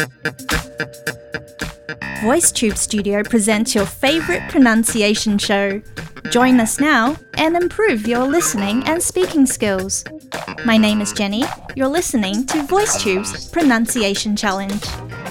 VoiceTube Studio presents your favorite pronunciation show. Join us now and improve your listening and speaking skills. My name is Jenny. You're listening to VoiceTube's Pronunciation Challenge.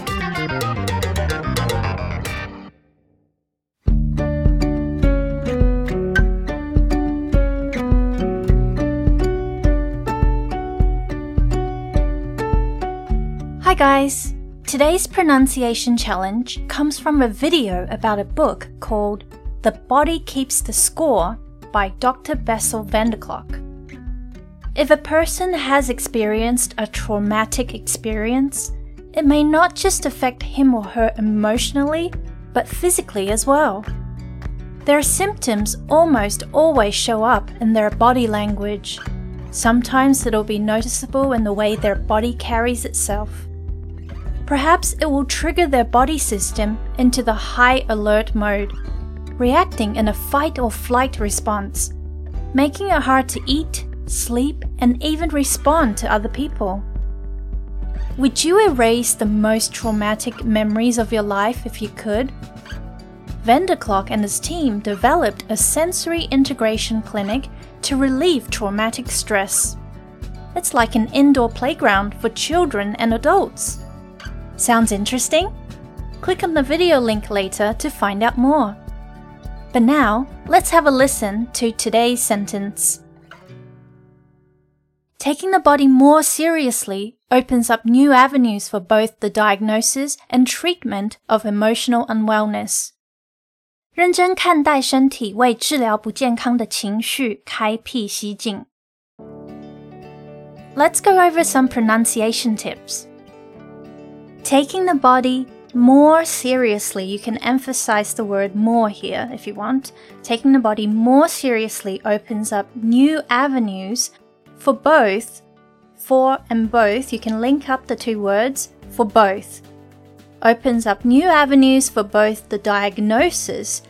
Hi guys! Today's pronunciation challenge comes from a video about a book called The Body Keeps the Score by Dr. Bessel van der Kolk. If a person has experienced a traumatic experience, it may not just affect him or her emotionally, but physically as well. Their symptoms almost always show up in their body language. Sometimes it'll be noticeable in the way their body carries itself. Perhaps it will trigger their body system into the high alert mode, reacting in a fight or flight response, making it hard to eat, sleep, and even respond to other people. Would you erase the most traumatic memories of your life if you could? Van der Kolk and his team developed a sensory integration clinic to relieve traumatic stress. It's like an indoor playground for children and adults. Sounds interesting? Click on the video link later to find out more. But now, let's have a listen to today's sentence. Taking the body more seriously opens up new avenues for both the diagnosis and treatment of emotional unwellness. 认真看待身体为治疗不健康的情绪开辟蹊径。Let's go over some pronunciation tips. Taking the body more seriously. You can emphasize the word more here if you want. Taking the body more seriously opens up new avenues for both. For and both, you can link up the two words for both. Opens up new avenues for both the diagnosis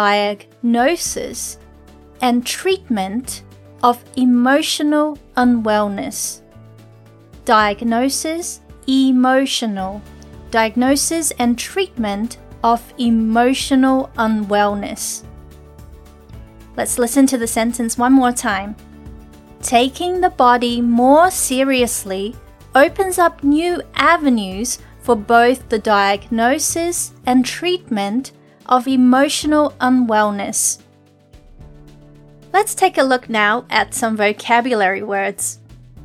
and treatment of emotional unwellness. Diagnosis and treatment of emotional unwellness. Let's listen to the sentence one more time. Taking the body more seriously opens up new avenues for both the diagnosis and treatment of emotional unwellness. Let's take a look now at some vocabulary words.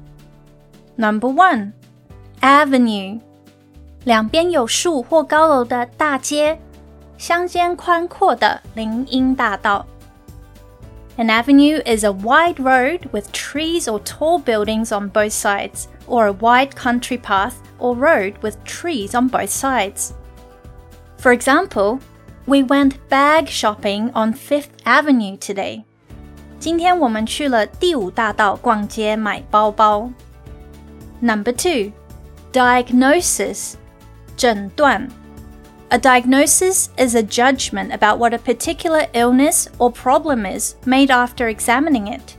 Number 1. Avenue. 两边有树或高楼的大街，乡间宽阔的林荫大道。An avenue is a wide road with trees or tall buildings on both sides, or a wide country path or road with trees on both sides. For example, we went bag shopping on 5th Avenue today. 今天我们去了第5大道逛街买包包。Number 2. Diagnosis. 诊断. A diagnosis is a judgment about what a particular illness or problem is made after examining it.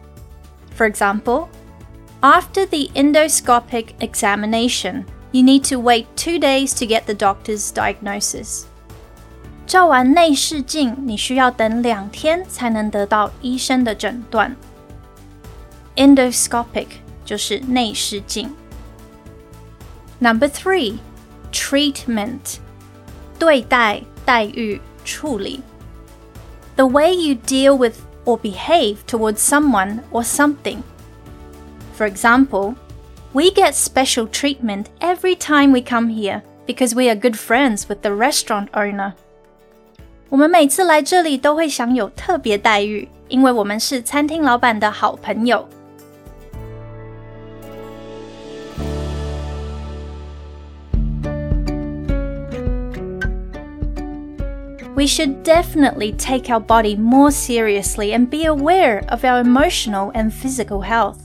For example, after the endoscopic examination, you need to wait 2 days to get the doctor's diagnosis. 照完内视镜，你需要等2天才能得到医生的诊断。Endoscopic 就是内视镜。Number 3. Treatment. 对待、待遇、处理。The way you deal with or behave towards someone or something. For example, we get special treatment every time we come here because we are good friends with the restaurant owner. 我们每次来这里都会享有特别待遇，因为我们是餐厅老板的好朋友。We should definitely take our body more seriously and be aware of our emotional and physical health.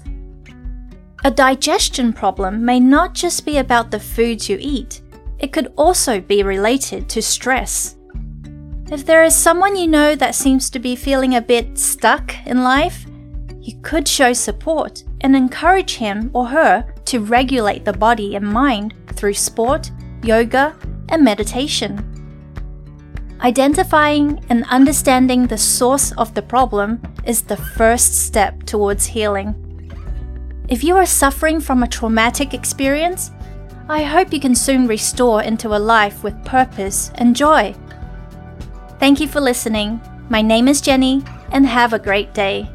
A digestion problem may not just be about the foods you eat, it could also be related to stress. If there is someone you know that seems to be feeling a bit stuck in life, you could show support and encourage him or her to regulate the body and mind through sport, yoga, and meditation. Identifying and understanding the source of the problem is the first step towards healing. If you are suffering from a traumatic experience, I hope you can soon restore into a life with purpose and joy. Thank you for listening. My name is Jenny, and have a great day.